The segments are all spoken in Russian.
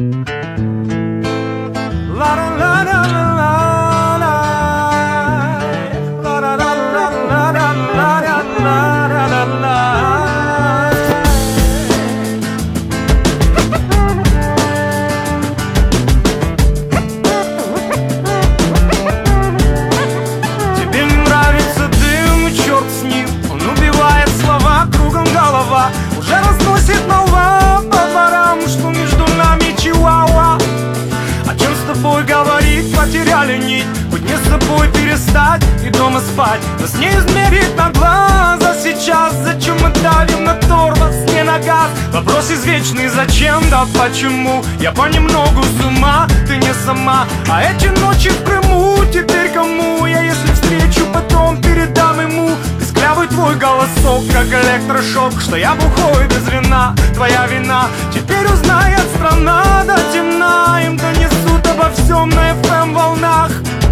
Уже разносит молва по дворам, что между нами чиуауа. О чем с тобой говорить, потеряли нить. Быть не с собой перестать и дома спать. Нас не измерить на глаза сейчас. Зачем мы давим на тормоз, не на газ? Вопрос извечный, зачем, да почему? Я понемногу с ума, ты не сама. А эти ночи в Крыму теперь кому? Я если встречу, потом передам ему. Писклявый твой голосок, как электрошок, что я бухой без вина, твоя вина. Теперь узнает страна до темна. Им донесут обо всем на FM волнах.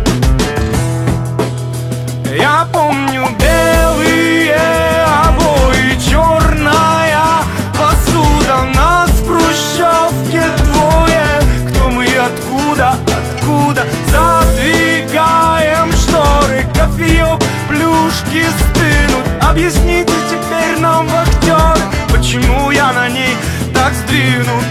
Я помню белые обои, черная посуда. Нас в хрущевке двое. Кто мы и откуда, откуда? Задвигаем шторы, кофеек, плюшки стынут. Объясните теперь нам, вахтеры, почему я на ней так сдвинут.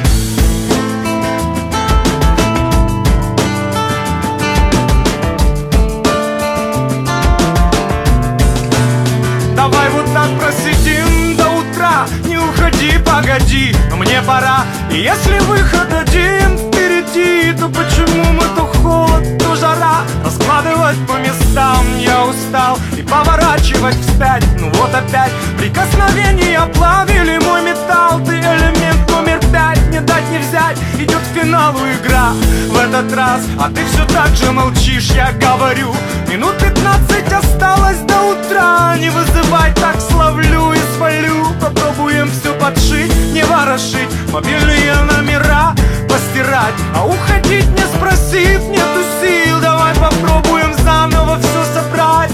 Давай вот так просидим до утра. Не уходи, погоди, но мне пора. И если выход один впереди, то почему мы то холод, то жара? Раскладывать по местам я устал и поворачивать вспять. Ну вот опять прикосновения плавили мой металл. Ты элемент номер 5, не дать не взять. Идет к финалу игра в этот раз, а ты все так же молчишь, я говорю. Минут 15 осталось до утра. Не вызывай, так словлю и свалю. Попробуем все подшить, не ворошить, мобильные номера постирать. А уходить не спросив, нету сил. Давай попробуем заново все собрать.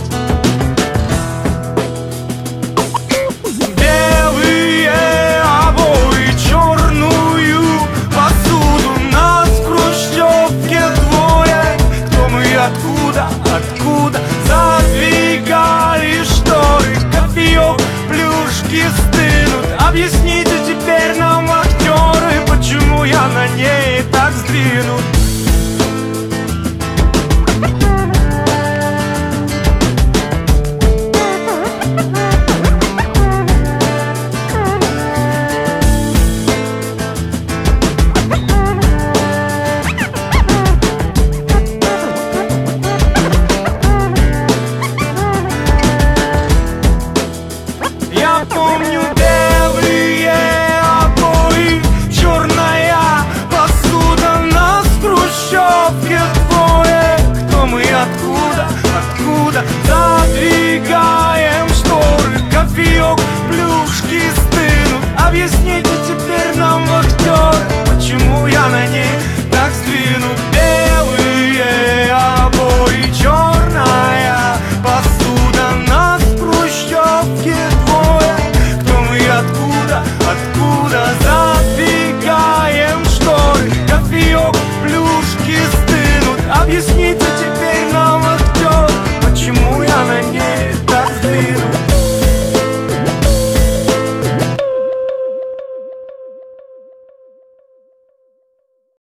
Белые обои, черную посуду. Нас в хрущевке двое. Кто мы и откуда, откуда? Задвигали шторы, кофеек, плюшки стынут. Объясните теперь нам, актеры, почему я на ней так сдвинут. Я помню белые обои, черная посуда. Нас в хрущевке двое. Кто мы и откуда, откуда?